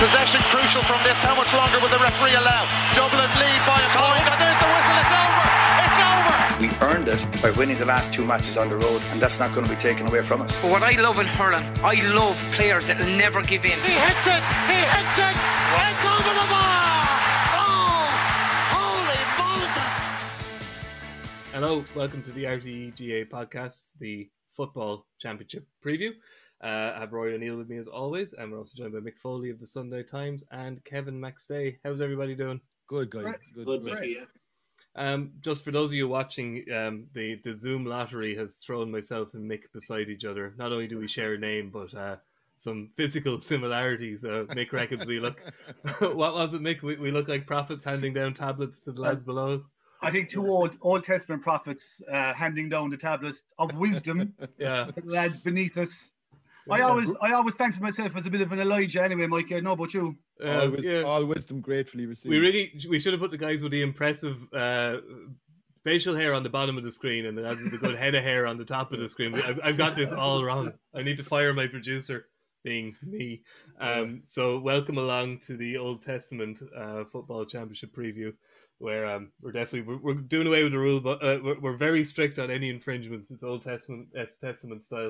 Possession crucial from this. How much longer will the referee allow? Dublin lead by a point, and there's the whistle. It's over. It's over. We earned it by winning the last 2 matches on the road, and that's not going to be taken away from us. But what I love in hurling, I love players that will never give in. He hits it. He hits it. It's over the bar. Oh, holy Moses. Hello, welcome to the RTGA podcast, the Football Championship preview. I have Roy O'Neill with me as always, and we're also joined by Mick Foley of the Sunday Times and Kevin McStay. How's everybody doing? Good, guy. Good. Yeah. Just for those of you watching, the Zoom lottery has thrown myself and Mick beside each other. Not only do we share a name, but some physical similarities. Mick reckons we look... What was it, Mick? We look like prophets handing down tablets to the lads below us. I think two Old Testament prophets handing down the tablets of wisdom to the lads beneath us. I always fancied myself as a bit of an Elijah anyway, Mike. I know about you. All wisdom gratefully received. We should have put the guys with the impressive facial hair on the bottom of the screen and the lads with the good head of hair on the top of the screen. I've got this all wrong. I need to fire my producer, being me. So welcome along to the Old Testament Football Championship preview, where we're doing away with the rule, but we're very strict on any infringements. It's Old Testament style.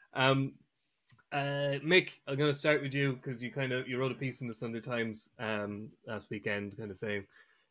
Mick, I'm going to start with you because you wrote a piece in the Sunday Times last weekend, kind of saying,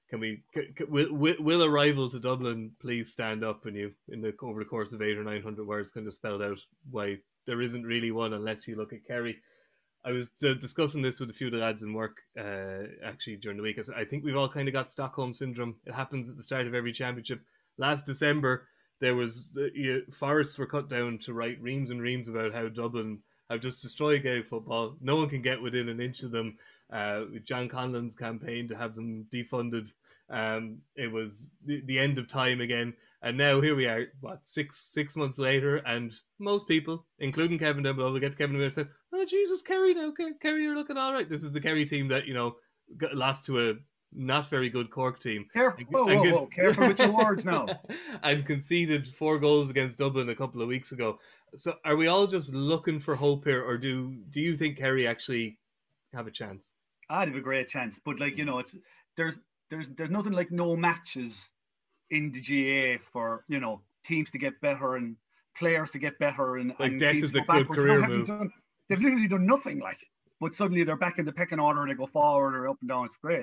will a rival to Dublin please stand up? And you, over the course of 800 or 900 words, kind of spelled out why there isn't really one unless you look at Kerry. I was discussing this with a few of the lads in work actually during the week. I think we've all kind of got Stockholm syndrome. It happens at the start of every championship. Last December, there was forests were cut down to write reams and reams about how Dublin have just destroyed Gaelic football. No one can get within an inch of them. With John Conlon's campaign to have them defunded, it was the end of time again. And now here we are, six months later, and most people, including Kevin down below, we'll get to Kevin in a minute, said, "Oh Jesus, Kerry now, Kerry, you're looking all right." This is the Kerry team that got lost to a not very good Cork team. Careful with your words now. And conceded 4 goals against Dublin a couple of weeks ago. So are we all just looking for hope here, or do you think Kerry actually have a chance? I'd have a great chance, but it's there's nothing like no matches in the GAA for teams to get better and players to get better and death is a good career move. They've literally done nothing but suddenly they're back in the pecking order and they go forward or up and down. It's great.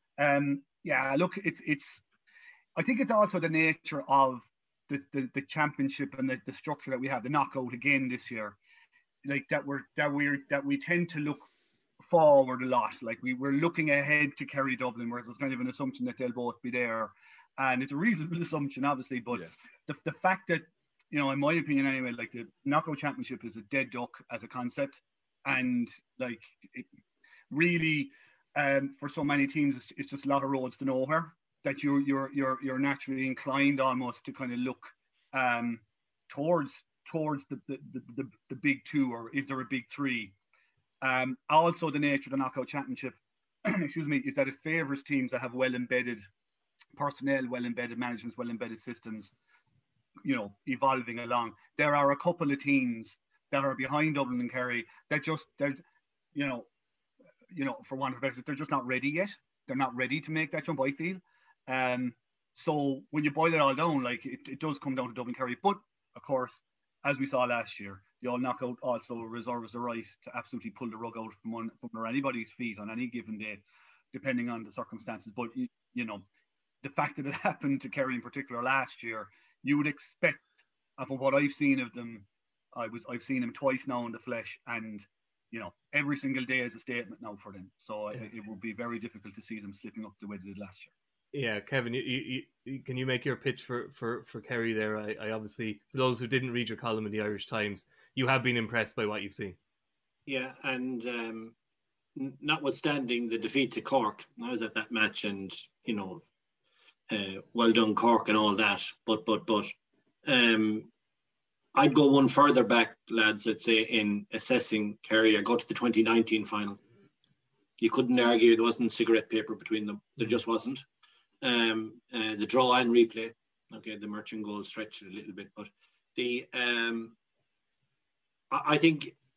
Look, it's. I think it's also the nature of the championship and the structure that we have, the knockout again this year, like that we tend to look forward a lot. Like we're looking ahead to Kerry Dublin, whereas there's kind of an assumption that they'll both be there, and it's a reasonable assumption, obviously. But the fact that in my opinion anyway, like the knockout championship is a dead duck as a concept, and like it really. For so many teams, it's just a lot of roads to nowhere. That you're naturally inclined almost to kind of look towards the big two, or is there a big three? Also, the nature of the knockout championship, is that it favours teams that have well embedded personnel, well embedded managements, well embedded systems. Evolving along. There are a couple of teams that are behind Dublin and Kerry that for want of a better, they're just not ready yet. They're not ready to make that jump, I feel. So when you boil it all down, like it does come down to Dublin Kerry. But of course, as we saw last year, the all knockout also reserves the right to absolutely pull the rug out from under anybody's feet on any given day, depending on the circumstances. But the fact that it happened to Kerry in particular last year, you would expect, from what I've seen of them, I've seen them twice now in the flesh, and every single day is a statement now for them. So it would be very difficult to see them slipping up the way they did last year. Yeah, Kevin, you can you make your pitch for Kerry there? I obviously, for those who didn't read your column in the Irish Times, you have been impressed by what you've seen. Yeah, and notwithstanding the defeat to Cork, I was at that match, and well done Cork and all that. But I'd go one further back, lads. I'd say in assessing Kerry, I go to the 2019 final. You couldn't argue there wasn't cigarette paper between them. There just wasn't. The draw and replay. Okay, the Merchant goal stretched it a little bit, but I think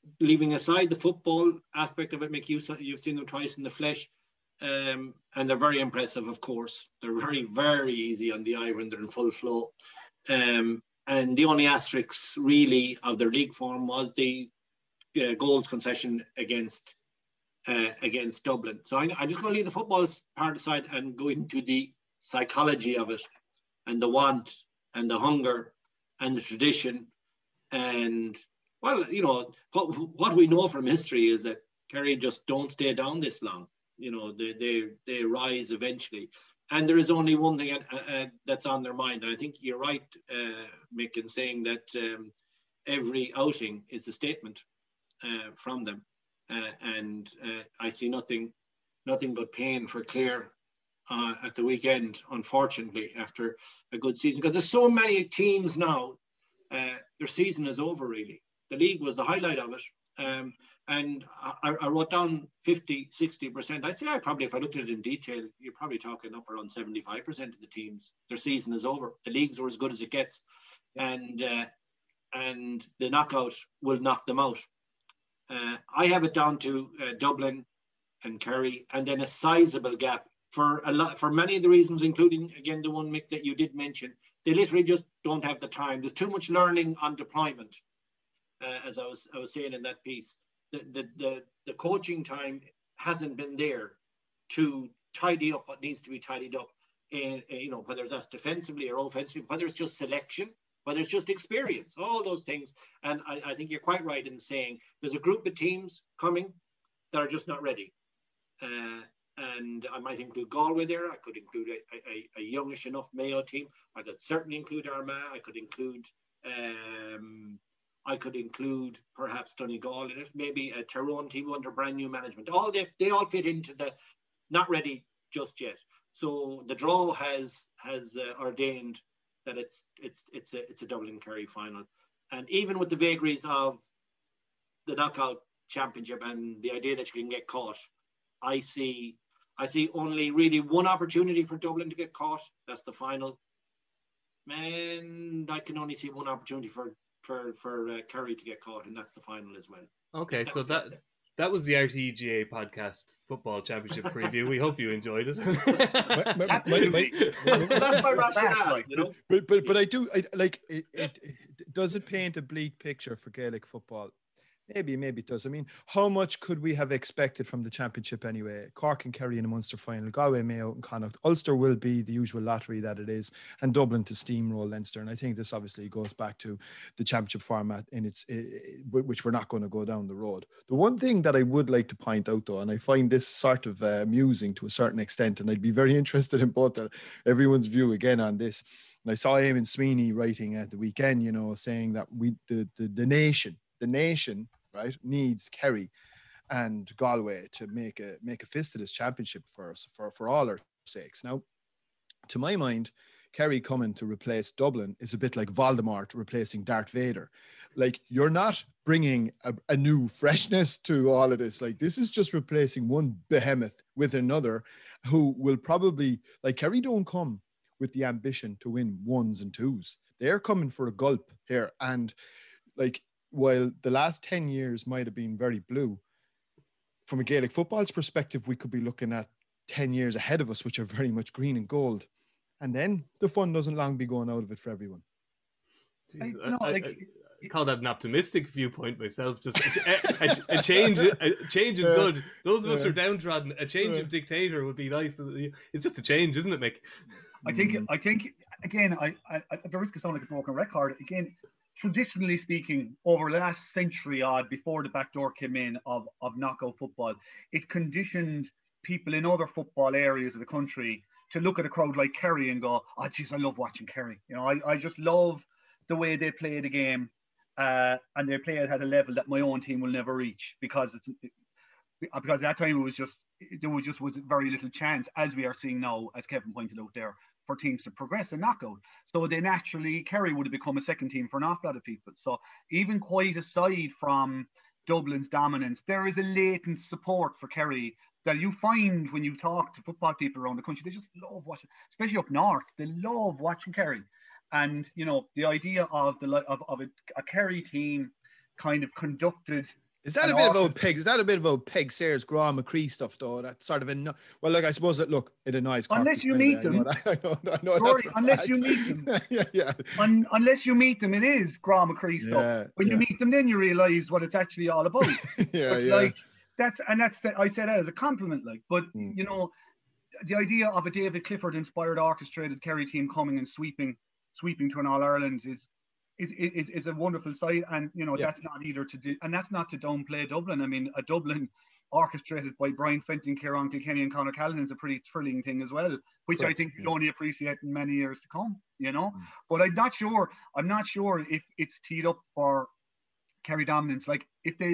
leaving aside the football aspect of it, Mick, you've seen them twice in the flesh, and they're very impressive, of course. They're very, very easy on the eye when they're in full flow. And the only asterisk really of their league form was the goals concession against Dublin. So I'm just going to leave the football part aside and go into the psychology of it, and the want and the hunger and the tradition. And well, you know, what we know from history is that Kerry just don't stay down this long. You know, they rise eventually. And there is only one thing that's on their mind. And I think you're right, Mick, in saying that every outing is a statement from them. And I see nothing but pain for Clare at the weekend, unfortunately, after a good season. Because there's so many teams now, their season is over, really. The league was the highlight of it. And I wrote down 50, 60%. I'd say if I looked at it in detail, you're probably talking up around 75% of the teams, their season is over. The leagues are as good as it gets. And the knockout will knock them out. I have it down to Dublin and Kerry, and then a sizable gap for many of the reasons, including, again, the one, Mick, that you did mention. They literally just don't have the time. There's too much learning on deployment, as I was saying in that piece. The coaching time hasn't been there to tidy up what needs to be tidied up, you know, whether that's defensively or offensively, whether it's just selection, whether it's just experience, all those things. And I think you're quite right in saying there's a group of teams coming that are just not ready. And I might include Galway there. I could include a youngish enough Mayo team. I could certainly include Armagh. I could include perhaps Donegal in it. Maybe a Tyrone team under brand new management. They all fit into the not ready just yet. So the draw has ordained that it's a Dublin Kerry final. And even with the vagaries of the knockout championship and the idea that you can get caught, I see only really one opportunity for Dublin to get caught. That's the final. And I can only see one opportunity for Kerry to get caught, and that's the final as well. Okay, so that was the RTGA podcast football championship preview. We hope you enjoyed it. That's my rationale, you know. But I like it. Does it paint a bleak picture for Gaelic football? Maybe it does. I mean, how much could we have expected from the championship anyway? Cork and Kerry in a Munster final, Galway, Mayo and Connacht. Ulster will be the usual lottery that it is, and Dublin to steamroll Leinster. And I think this obviously goes back to the championship format in which we're not going to go down the road. The one thing that I would like to point out, though, and I find this sort of amusing to a certain extent, and I'd be very interested in both everyone's view again on this. And I saw Eamon Sweeney writing at the weekend, you know, saying that the nation, right, needs Kerry and Galway to make a fist of this championship for us, for all our sakes. Now, to my mind, Kerry coming to replace Dublin is a bit like Voldemort replacing Darth Vader. Like, you're not bringing a new freshness to all of this. Like, this is just replacing one behemoth with another who will probably, like, Kerry don't come with the ambition to win ones and twos. They're coming for a gulp here. And, like, while the last 10 years might have been very blue, from a Gaelic football's perspective, we could be looking at 10 years ahead of us, which are very much green and gold. And then the fun doesn't long be going out of it for everyone. Jeez, I call that an optimistic viewpoint myself. Just a change is good. Those of us who are downtrodden, a change of dictator would be nice. It's just a change, isn't it, Mick? I think again, I at the risk of sounding like a broken record, again, traditionally speaking, over the last century odd, before the back door came in of knockout football, it conditioned people in other football areas of the country to look at a crowd like Kerry and go, oh, geez, I love watching Kerry. You know, I just love the way they play the game, and they play it at a level that my own team will never reach, because at that time there was very little chance, as we are seeing now, as Kevin pointed out there, for teams to progress and knockout. So they naturally, Kerry would have become a second team for an awful lot of people. So even quite aside from Dublin's dominance, there is a latent support for Kerry that you find when you talk to football people around the country. They just love watching, especially up north, they love watching Kerry. And, you know, the idea of a Kerry team kind of conducted Is that a bit of old Peg? Is that a bit of old Peg Sayers, Graham McCree stuff, though? That sort of well, like I suppose that it annoys. Unless you meet them, unless you meet them, yeah. Unless you meet them, it is Graham McCree stuff. When you meet them, then you realise what it's actually all about. Like I say that as a compliment, like. But you know, the idea of a David Clifford inspired orchestrated Kerry team coming and sweeping to an All Ireland is a wonderful sight, and you know that's not either to do, and that's not to downplay Dublin. I mean, a Dublin orchestrated by Brian Fenton, Kieran Kilkenny, and Conor Callaghan is a pretty thrilling thing as well, which I think we'll only appreciate in many years to come. You know, but I'm not sure if it's teed up for Kerry dominance. Like if they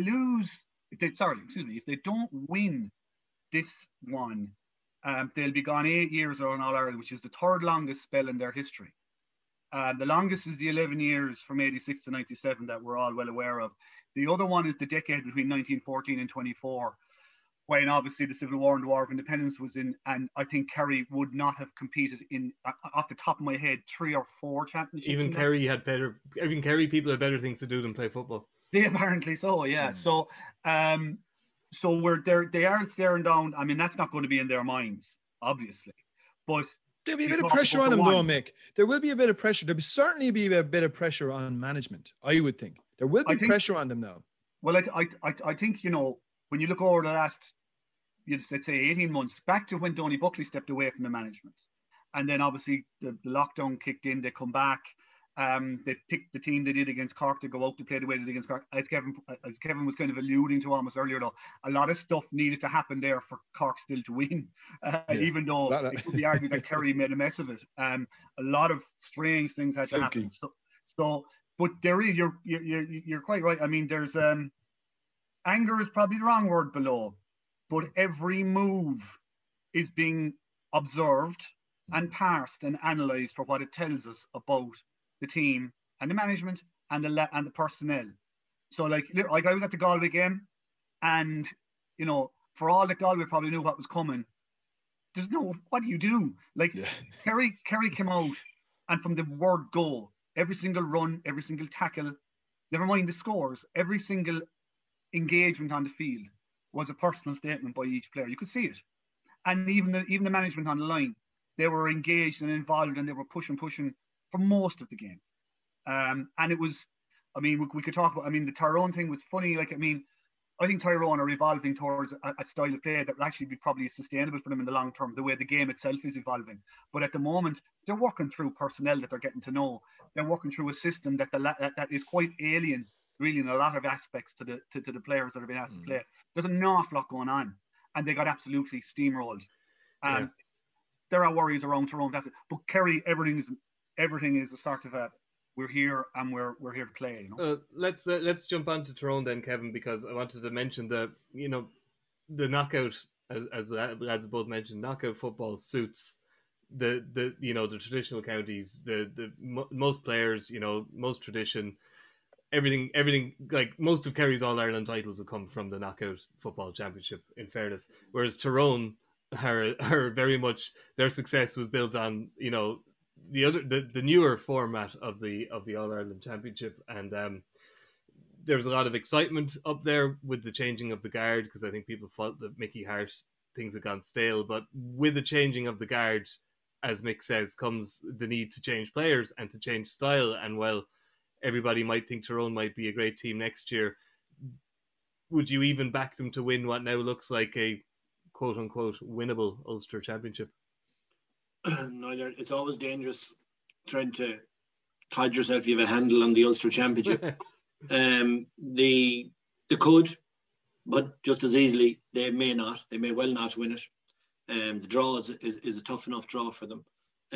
don't win this one, they'll be gone 8 years on All Ireland, which is the third longest spell in their history. The longest is the 11 years from 86 to 97 that we're all well aware of. The other one is the decade between 1914 and 24, when obviously the Civil War and the War of Independence was in, and I think Kerry would not have competed in, off the top of my head, 3 or 4 championships. Even Kerry people had better things to do than play football. They apparently so, yeah. So they are staring down. I mean, that's not going to be in their minds, obviously, but there'll be a bit of pressure on them, though, Mick. There will be a bit of pressure. There'll certainly be a bit of pressure on management, I would think. There will be pressure on them now. Well, I think, you know, when you look over the last, let's say, 18 months, back to when Donny Buckley stepped away from the management. And then, obviously, the lockdown kicked in. They come back. They picked the team they did against Cork to go out to play the way they did against Cork. As Kevin was kind of alluding to almost earlier, though, a lot of stuff needed to happen there for Cork still to win. Even though it could be argued that Kerry made a mess of it. A lot of strange things had to happen. So, but there is, you're quite right. I mean, there's anger is probably the wrong word below, but every move is being observed and parsed and analysed for what it tells us about the team and the management and the personnel. So like I was at the Galway game, and you know, for all that Galway probably knew what was coming, what do you do? Like Kerry came out, and from the word go, every single run, every single tackle, never mind the scores, every single engagement on the field was a personal statement by each player. You could see it. And even the management on the line, they were engaged and involved, and they were pushing for most of the game. And it was, I mean, we could talk about, I mean, the Tyrone thing was funny. Like, I mean, I think Tyrone are evolving towards a style of play that will actually be probably sustainable for them in the long term, the way the game itself is evolving. But at the moment, they're working through personnel that they're getting to know. They're working through a system that is quite alien, really, in a lot of aspects to the players that are being asked to play. There's an awful lot going on, and they got absolutely steamrolled. There are worries around Tyrone, but Kerry, everything is a sort of a, we're here and we're here to play. You know? Let's jump on to Tyrone then, Kevin, because I wanted to mention the knockout, as the lads both mentioned, knockout football suits the traditional counties, the most players, most tradition, everything. Like most of Kerry's All Ireland titles have come from the knockout football championship, in fairness, whereas Tyrone are very much, their success was built on the newer format of the All Ireland Championship, and there was a lot of excitement up there with the changing of the guard, because I think people felt that Mickey Hart things had gone stale. But with the changing of the guard, as Mick says, comes the need to change players and to change style. And while everybody might think Tyrone might be a great team next year, would you even back them to win what now looks like a quote unquote winnable Ulster Championship? No, it's always dangerous trying to hide yourself if you have a handle on the Ulster Championship. They could, but just as easily they may not. They may well not win it. The draw is a tough enough draw for them.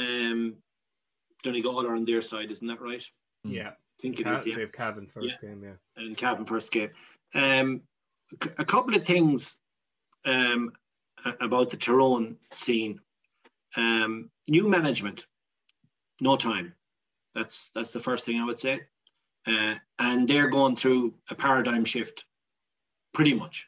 Donegal are on their side, isn't that right? Yeah, I think it is. Yeah, they have Cavan first game. Yeah, and Cavan first game. A couple of things about the Tyrone scene. New management, no time. That's the first thing I would say. And they're going through a paradigm shift, pretty much.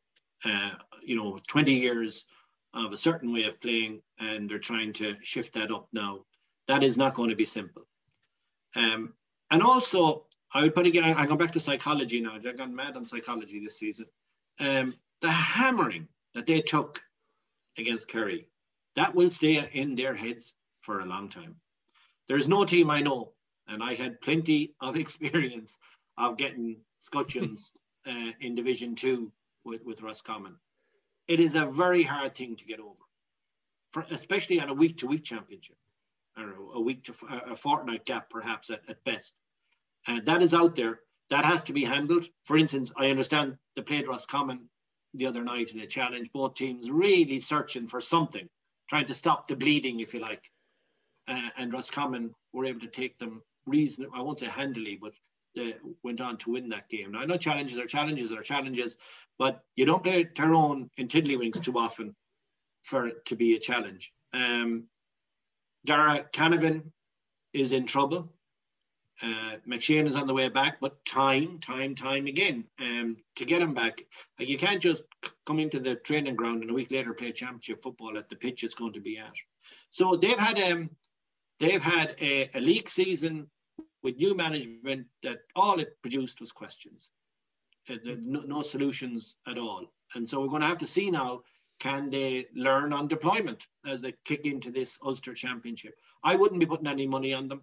20 years of a certain way of playing, and they're trying to shift that up now. That is not going to be simple. And also, I would put again, I go back to psychology now. They've gone mad on psychology this season. The hammering that they took against Kerry, that will stay in their heads for a long time. There's no team I know, and I had plenty of experience of getting scutcheons in Division 2 with Roscommon. It is a very hard thing to get over, especially on a week-to-week championship, or a fortnight gap perhaps at best. And that is out there. That has to be handled. For instance, I understand they played Roscommon the other night in a challenge. Both teams really searching for something, trying to stop the bleeding, if you like. And Roscommon were able to take them reasonably, I won't say handily, but they went on to win that game. Now, I know challenges are challenges, but you don't play Tyrone in Tiddlywinks too often for it to be a challenge. Dara Canavan is in trouble. McShane is on the way back, but time again to get him back. Like, you can't just come into the training ground and a week later play championship football at the pitch it's going to be at. So they've had a league season with new management that all it produced was questions, no solutions at all. And so we're going to have to see now, can they learn on deployment as they kick into this Ulster Championship? I wouldn't be putting any money on them.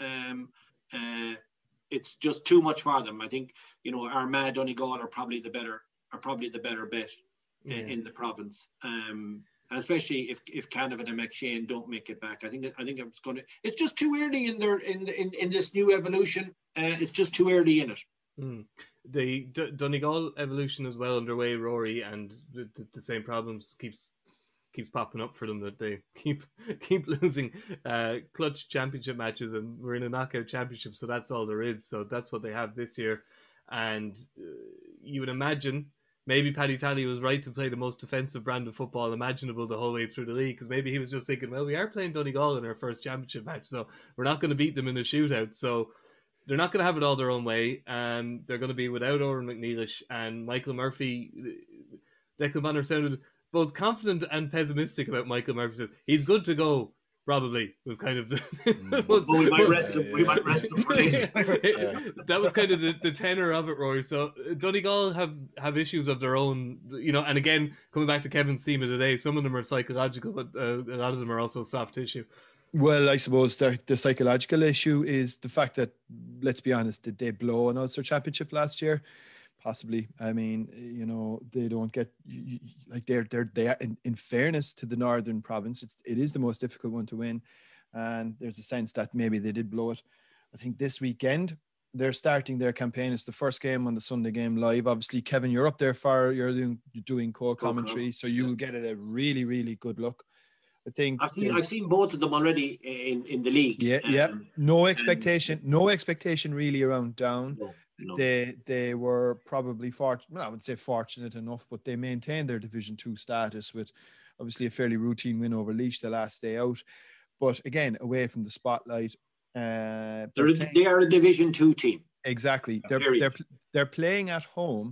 It's just too much for them. I think, Armagh, Donegal are probably the better bet in the province. And especially if Canavan and McShane don't make it back, I think it's just too early in this new evolution. It's just too early in it. The Donegal evolution is well underway, Rory, and the same problems keeps popping up for them, that they keep losing clutch championship matches, and we're in a knockout championship, so that's all there is. So that's what they have this year, and you would imagine maybe Paddy Talley was right to play the most defensive brand of football imaginable the whole way through the league, because maybe he was just thinking, well, we are playing Donegal in our first championship match, so we're not going to beat them in a shootout. So they're not going to have it all their own way. They're going to be without Oran McNeilish and Michael Murphy. Declan Bonner sounded both confident and pessimistic about Michael Murphy. He's good to go, probably, was kind of we might rest him. We might rest him for later. That was kind of the tenor of it, Rory. So Donegal have issues of their own, and again, coming back to Kevin's theme of today, some of them are psychological, but a lot of them are also soft tissue. Well, I suppose the psychological issue is the fact that, let's be honest, did they blow an Ulster Championship last year? Possibly. I mean, they don't get like they are in fairness to the Northern Province. It is the most difficult one to win, and there's a sense that maybe they did blow it. I think this weekend they're starting their campaign. It's the first game on the Sunday Game Live. Obviously, Kevin, you're up there you're doing co-commentary, so you will get a really, really good look. I think I've seen both of them already in the league. Yeah. No expectation really around Down. No. They were probably fortunate. I would say fortunate enough, but they maintained their Division 2 status with obviously a fairly routine win over Laois the last day out. But again, away from the spotlight. They are a Division 2 team. Exactly. They're playing at home.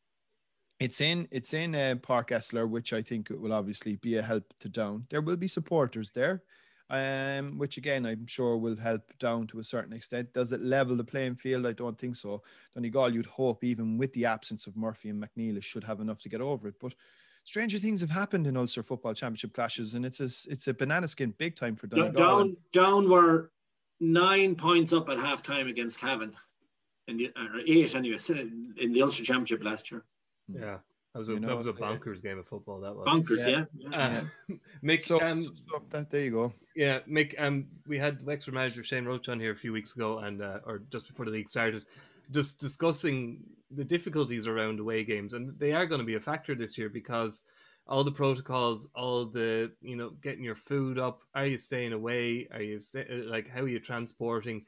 It's in Park Esler, which I think will obviously be a help to Down. There will be supporters there, which again I'm sure will help Down to a certain extent. Does it level the playing field? I don't think so. Donegal, you'd hope, even with the absence of Murphy and McNeilish, should have enough to get over it. But stranger things have happened in Ulster Football Championship clashes, and it's a banana skin big time for Donegal. Down were 9 points up at half time against Cavan, or 8 anyway, in the Ulster Championship last year. Yeah, that was a bonkers game of football. That was bonkers. Yeah. Mick, there you go. Yeah, Mick. We had Wexford manager Shane Roach on here a few weeks ago, and or just before the league started, just discussing the difficulties around away games, and they are going to be a factor this year because all the protocols, all the getting your food up. Are you staying away? Are you how are you transporting?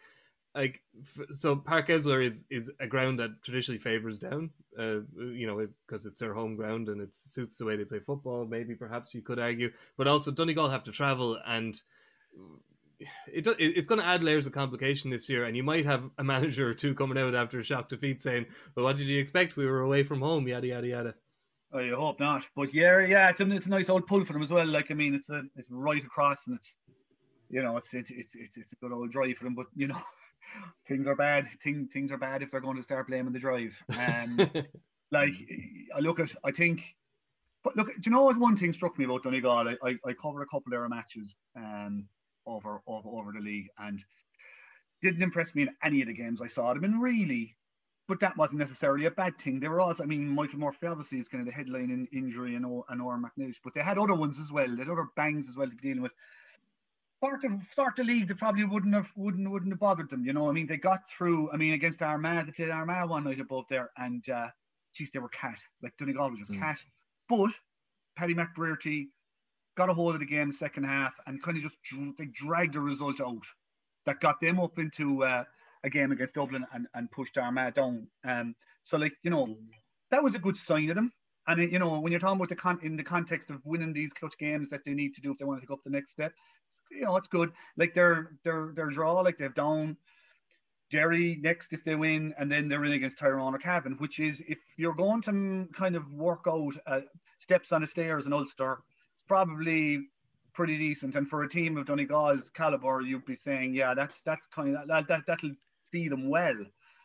So Park Esler is a ground that traditionally favours Down, because it's their home ground and it suits the way they play football. Maybe perhaps you could argue, but also Donegal have to travel, and it's going to add layers of complication this year. And you might have a manager or two coming out after a shock defeat saying, "Well, what did you expect? We were away from home, yada yada yada." Oh, you hope not, but yeah, it's a nice old pull for them as well. Like, I mean, it's right across, and it's it's a good old drive for them, but things are bad. Things are bad if they're going to start blaming the drive. Like I think. But look, do you know what? One thing struck me about Donegal. I covered a couple of their matches over the league, and didn't impress me in any of the games I saw them in, really. But that wasn't necessarily a bad thing. They were also, I mean, Michael Murphy obviously is kind of the headline injury and Oran McNeish, but they had other ones as well. They had other bangs as well to be dealing with. Start the league, they probably wouldn't have bothered them. You know, I mean, they got through. I mean, against Armagh, they played Armagh one night above there, and geez, they were cat. Like Donegal was just cat. But Paddy McBrearty got a hold of the game in the second half and kind of just they dragged the result out that got them up into a game against Dublin and pushed Armagh down. So, like, you know, that was a good sign of them. And, you know, when you're talking about in the context of winning these clutch games that they need to do if they want to take up the next step, you know, it's good. Like their draw, like they've down Derry next if they win, and then they're in against Tyrone or Cavan, which is, if you're going to kind of work out steps on the stairs in Ulster, it's probably pretty decent. And for a team of Donegal's calibre, you'd be saying, yeah, that's kind of that'll see them well.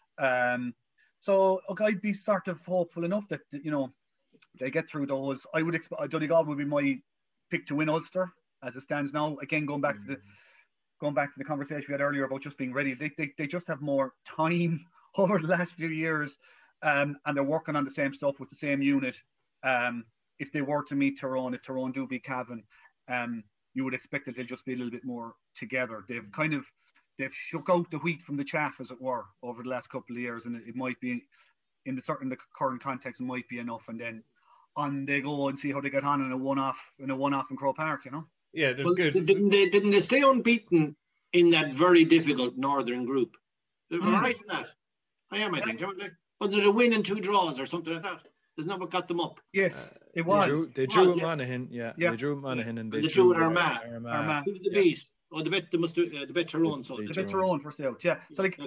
So okay, I'd be sort of hopeful enough that, you know, they get through those. I would expect Donegal would be my pick to win Ulster as it stands now. Again, going back to the conversation we had earlier about just being ready, they just have more time over the last few years, and they're working on the same stuff with the same unit. If they were to meet Tyrone, if Tyrone do beat Cavan, you would expect that they'll just be a little bit more together. They've shook out the wheat from the chaff, as it were, over the last couple of years, and it might be in the current context, it might be enough, and then on they go and see how they get on in a one-off in Croke Park, you know. Yeah, well, didn't they stay unbeaten in that very difficult Northern group? Am I right in that? I am, I think. Was it a win and 2 draws or something like that? Isn't that what got them up? Yes, it was. They drew with Monaghan, yeah. They drew with Monaghan, and they drew with Armagh. Who did the beat? Oh, the bet Tyrone. So the bet Tyrone first out, yeah. So, like,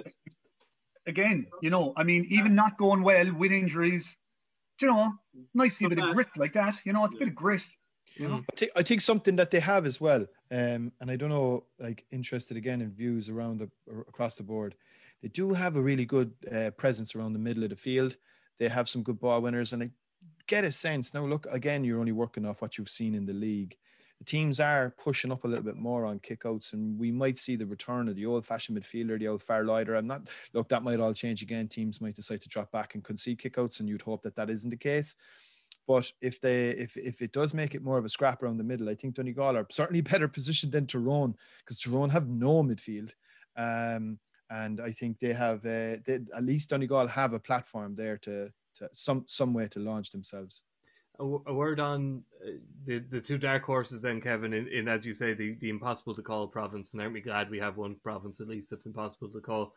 again, you know, I mean, even not going well with injuries, you know, nice to see a bit of grit like that. You know, it's a bit of grit. You know? I think something that they have as well, and I don't know, like, interested again in views across the board. They do have a really good presence around the middle of the field. They have some good ball winners, and I get a sense now. Look, again, you're only working off what you've seen in the league. The teams are pushing up a little bit more on kickouts, and we might see the return of the old-fashioned midfielder, the old far lighter. That might all change again. Teams might decide to drop back and concede kickouts, and you'd hope that isn't the case. But if it does make it more of a scrap around the middle, I think Donegal are certainly better positioned than Tyrone, because Tyrone have no midfield, and I think they have at least Donegal have a platform there to some way to launch themselves. A word on the 2 dark horses then, Kevin, in as you say, the impossible to call province, and aren't we glad we have one province at least that's impossible to call?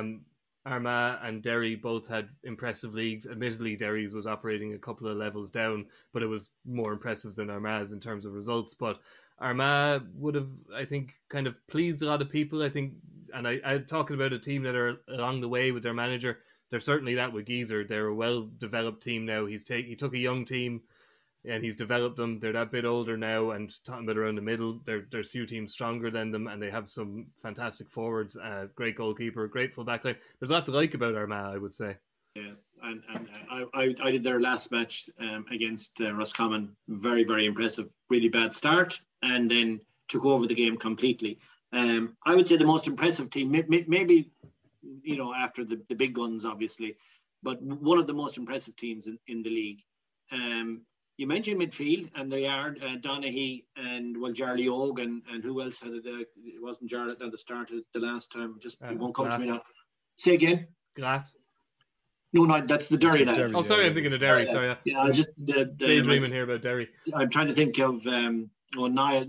Armagh and Derry both had impressive leagues. Admittedly, Derry's was operating a couple of levels down, but it was more impressive than Armagh's in terms of results. But Armagh would have, I think, kind of pleased a lot of people, I think. And I'm talking about a team that are along the way with their manager. They're certainly that with Geezer. They're a well-developed team now. He took a young team and he's developed them. They're that bit older now, and talking about around the middle, there's few teams stronger than them, and they have some fantastic forwards, great goalkeeper, great full back line. There's a lot to like about Armagh, I would say. Yeah, and I did their last match against Roscommon. Very, very impressive. Really bad start, and then took over the game completely. I would say the most impressive team, maybe, you know, after the big guns, obviously, but one of the most impressive teams in the league. You mentioned midfield, and they are Donaghy and Jarly Og, and who else had it? It wasn't Jarlath at the start of the last time. Just it won't come to me now. Say again. Glass. No, that's the Derry lads. Oh, sorry, I'm thinking of Derry. Sorry. Yeah, just daydreaming here about Derry. I'm trying to think of Niall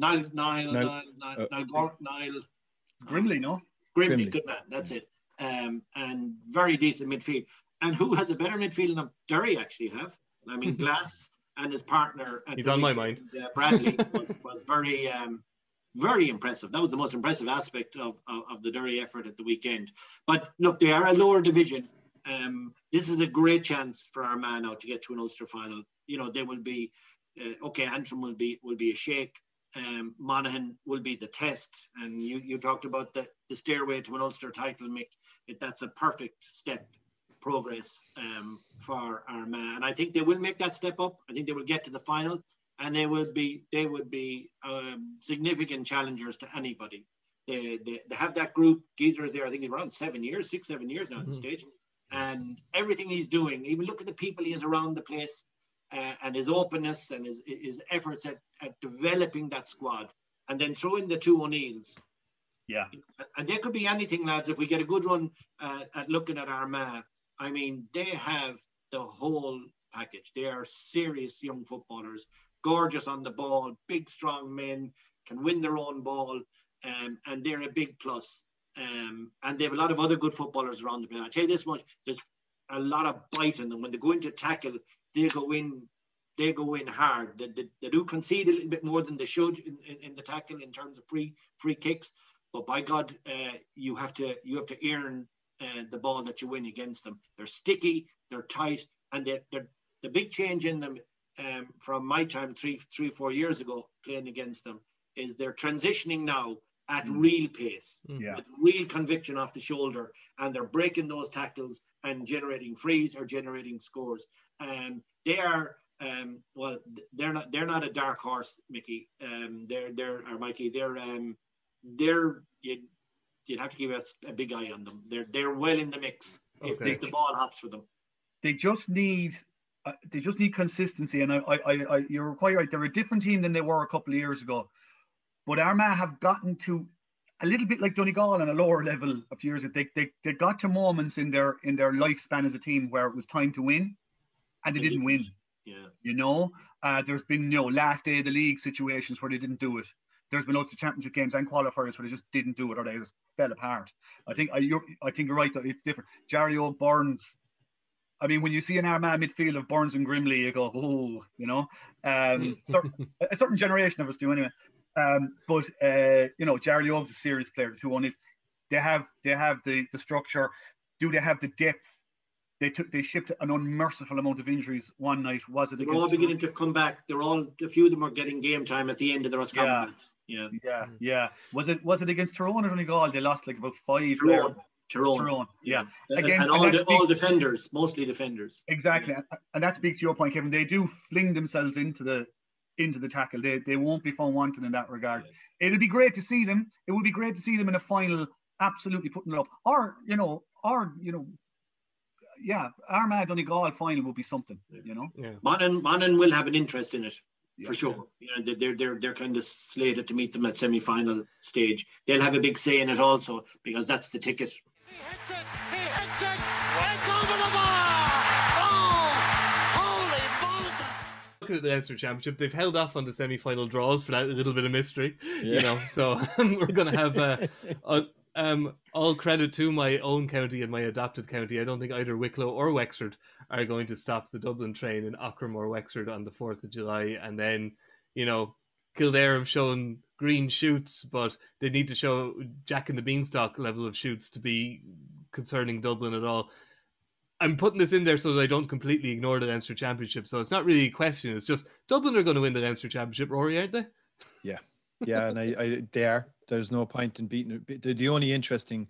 Grimley, no? Grimley, good man. That's it. And very decent midfield. And who has a better midfield than them? Derry actually have. I mean, Glass and his partner. He's on my mind. Bradley was very, very impressive. That was the most impressive aspect of the Derry effort at the weekend. But look, they are a lower division. This is a great chance for Armagh now to get to an Ulster final. You know, they will be okay. Antrim will be a shake. Monaghan will be the test. And you talked about the stairway to an Ulster title, Mick. That's a perfect step progress for Armagh. And I think they will make that step up. I think they will get to the final, and they would be significant challengers to anybody. They have that group. Geezer is there, I think, around 7 years, 6-7 years now at the stage. And everything he's doing, even look at the people he is around the place, and his openness and his efforts at developing that squad, and then throw in the two O'Neills. Yeah. And there could be anything, lads, if we get a good run at looking at Armagh. I mean, they have the whole package. They are serious young footballers, gorgeous on the ball, big, strong men, can win their own ball, and they're a big plus. And they have a lot of other good footballers around the place. I'll tell you this much, there's a lot of bite in them. When they go into tackle, they go in hard. They do concede a little bit more than they should in the tackle in terms of free kicks. But by God, you have to earn the ball that you win against them. They're sticky, they're tight, and the big change in them from my time 3-4 years ago playing against them is they're transitioning now at real pace, with real conviction off the shoulder, and they're breaking those tackles and generating frees or generating scores. They are well, they're not a dark horse, Mickey. Mikey. You'd have to keep a big eye on them. They're well in the mix if the ball hops for them. They just need consistency, and I you're quite right. They're a different team than they were a couple of years ago. But Armagh have gotten to a little bit like Donegal on a lower level a few years ago. They got to moments in their lifespan as a team where it was time to win, and they didn't win. Yeah, you know, there's been last day of the league situations where they didn't do it. There's been lots of championship games and qualifiers where they just didn't do it, or they just fell apart. I think you're right that it's different. Jerry O'Burns. I mean, when you see an Armagh midfield of Burns and Grimley, you go, oh, you know, a certain generation of us do anyway. But Jerry O'Burns is a serious player. The 2 on it, they have the structure. Do they have the depth? They shipped an unmerciful amount of injuries one night. Was it? They're all beginning to come back. A few of them are getting game time at the end of the Roscommon match. Yeah. Was it against Tyrone or Donegal? They lost like about 5. Tyrone. Yeah. Again, and all defenders, mostly defenders. Exactly, and that speaks to your point, Kevin. They do fling themselves into the tackle. They won't be found wanting in that regard. It'll be great to see them. It would be great to see them in a final, absolutely putting it up, or Armagh Donegal final would be something, you know. Yeah. Monaghan will have an interest in it for sure. You know, they're kind of slated to meet them at semi-final stage. They'll have a big say in it also because that's the ticket. He hits it, it's over the bar! Oh, holy Moses! Looking at the Leinster Championship, they've held off on the semi-final draws for that little bit of mystery, you know. So we're going to have all credit to my own county and my adopted county. I don't think either Wicklow or Wexford are going to stop the Dublin train in Ockram or Wexford on the 4th of July. And then, you know, Kildare have shown green shoots, but they need to show Jack and the Beanstalk level of shoots to be concerning Dublin at all. I'm putting this in there so that I don't completely ignore the Leinster Championship. So it's not really a question. It's just Dublin are going to win the Leinster Championship, Rory, aren't they? Yeah. Yeah, and they are. There's no point in beating it. The only interesting...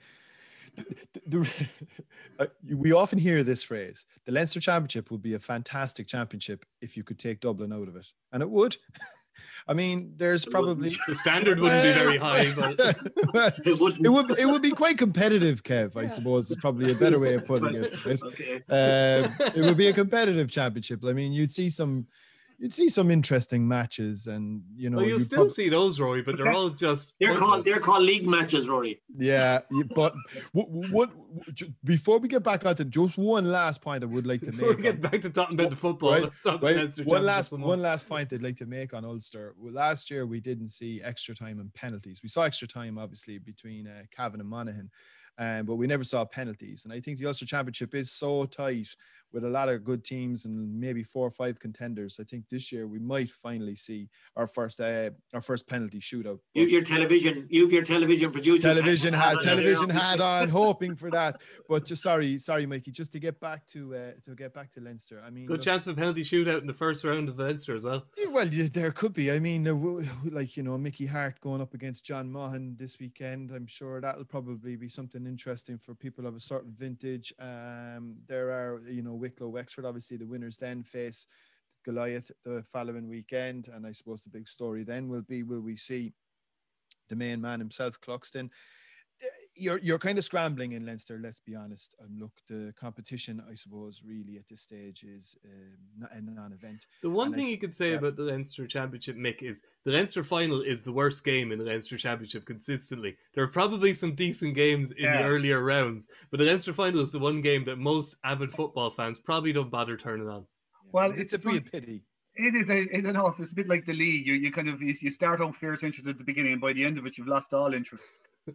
we often hear this phrase, the Leinster Championship would be a fantastic championship if you could take Dublin out of it. And it would. I mean, there's probably... The standard wouldn't be very high, but... it would be quite competitive, Kev, I suppose is probably a better way of putting it. Right? Okay. It would be a competitive championship. I mean, you'd see some interesting matches, and you know, well, you'll still see those, Rory, but they're all just they're called league matches, Rory. Yeah, but what before we get back onto just one last point I would like to make. Before we get back to talking about the football, one last point I'd like to make on Ulster. Well, last year we didn't see extra time and penalties. We saw extra time obviously between Cavan and Monaghan, but we never saw penalties. And I think the Ulster Championship is so tight with a lot of good teams and maybe 4 or 5 contenders. I think this year we might finally see our first penalty shootout. You've your television producer. Television hat on, hoping for that. But just sorry, Mikey. Just to get back to Leinster. I mean, good chance for a penalty shootout in the first round of Leinster as well. Well, there could be. I mean, like, you know, Mickey Hart going up against John Maughan this weekend. I'm sure that'll probably be something interesting for people of a certain vintage. There are, you know, Wicklow, Wexford, obviously the winners then face Goliath the following weekend, and I suppose the big story then will we see the main man himself, Cluxton. You're kind of scrambling in Leinster, let's be honest. Look, the competition, I suppose, really at this stage is a non-event. The one thing you could say about the Leinster Championship, Mick, is the Leinster final is the worst game in the Leinster Championship consistently. There are probably some decent games in the earlier rounds, but the Leinster final is the one game that most avid football fans probably don't bother turning on. Well, it's a real pity. It is it's a bit like the league. You kind of you start on fierce interest at the beginning, and by the end of it, you've lost all interest.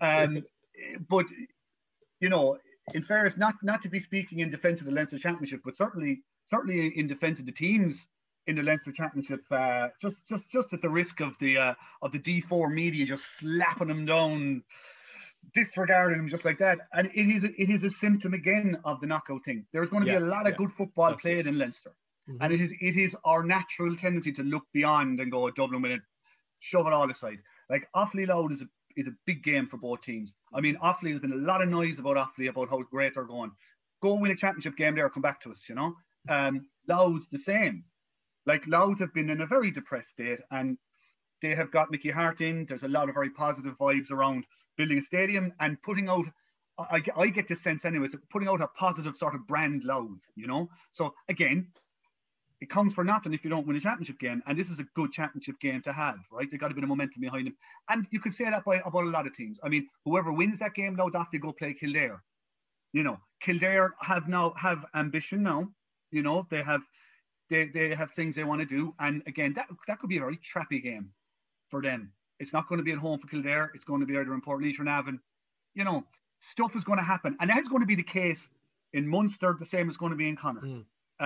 But you know, in fairness, not to be speaking in defence of the Leinster Championship, but certainly in defence of the teams in the Leinster Championship, just at the risk of the D4 media just slapping them down, disregarding them just like that. And it is a symptom again of the knockout thing. There's going to be a lot of good football played in Leinster. Mm-hmm. And it is our natural tendency to look beyond and go, Dublin win it, shove it all aside. Like Offaly Louth is a big game for both teams. I mean, Offaly, has been a lot of noise about Offaly, about how great they're going. Go win a championship game there, come back to us, you know. Louth's the same. Like, Louth have been in a very depressed state, and they have got Mickey Hart in. There's a lot of very positive vibes around building a stadium and putting out, I get this sense anyways, putting out a positive sort of brand Louth, you know. So again, it counts for nothing if you don't win a championship game, and this is a good championship game to have, right? They got a bit of momentum behind them, and you could say that about a lot of teams. I mean, whoever wins that game now, have to go play Kildare. You know, Kildare have ambition now. You know, they have things they want to do, and again, that could be a very trappy game for them. It's not going to be at home for Kildare. It's going to be either in Port Leash or Navan. You know, stuff is going to happen, and that's going to be the case in Munster. The same is going to be in Connacht.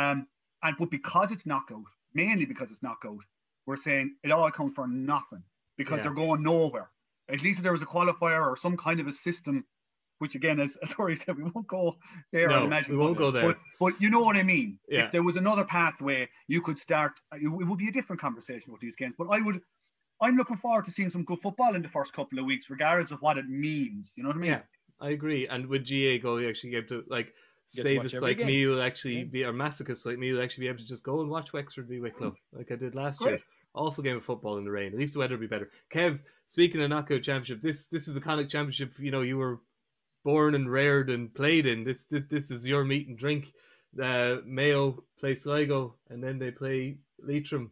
But because it's knockout, mainly because it's knockout, we're saying it all comes for nothing because they're going nowhere. At least if there was a qualifier or some kind of a system, which again, as Tori said, we won't go there. No, we won't go there. But you know what I mean. Yeah. If there was another pathway, you could start. It would be a different conversation with these games. But I'm looking forward to seeing some good football in the first couple of weeks, regardless of what it means. You know what I mean? Yeah, I agree. And with GA go, you actually get to sadists like me will actually be, or masochists like me will actually be able to just go and watch Wexford v Wicklow like I did last year. Awful game of football in the rain. At least the weather will be better. Kev, speaking of knockout championship, this is a Connacht championship. You know, you were born and reared and played in. This is your meat and drink. Mayo play Sligo and then they play Leitrim.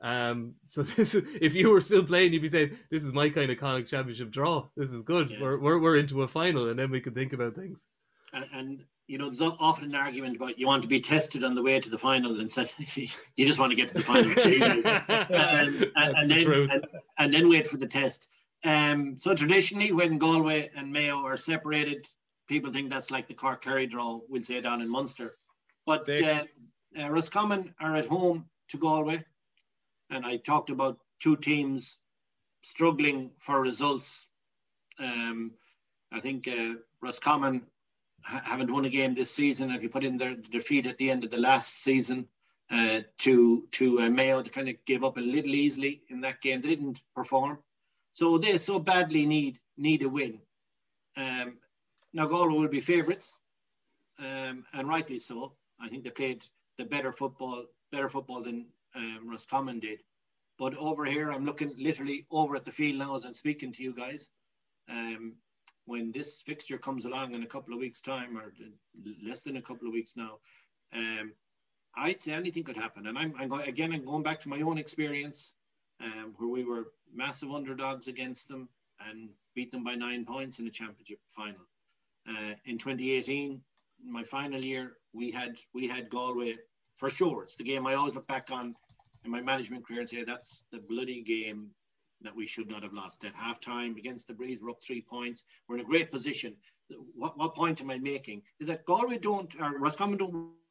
So this is, if you were still playing, you'd be saying, "This is my kind of Connacht championship draw. This is good. Yeah. We're into a final, and then we can think about things." And you know, there's often an argument about you want to be tested on the way to the final, and so you just want to get to the final, and then wait for the test. So traditionally, when Galway and Mayo are separated, people think that's like the Cork-Kerry draw, we'll say, down in Munster. But Roscommon are at home to Galway, and I talked about two teams struggling for results. I think Roscommon haven't won a game this season. If you put in their defeat at the end of the last season to Mayo, they kind of gave up a little easily in that game. They didn't perform. So they so badly need a win. Now Galway will be favourites, and rightly so. I think they played the better football than Roscommon did. But over here, I'm looking literally over at the field now as I'm speaking to you guys. When this fixture comes along in a couple of weeks' time, or less than a couple of weeks now, I'd say anything could happen. And I'm going back to my own experience, where we were massive underdogs against them and beat them by 9 points in the championship final. In 2018, my final year, we had Galway for sure. It's the game I always look back on in my management career and say that's the bloody game that we should not have lost. At halftime against the Breeze, we're up 3 points. We're in a great position. What point am I making? Is that Galway Roscommon don't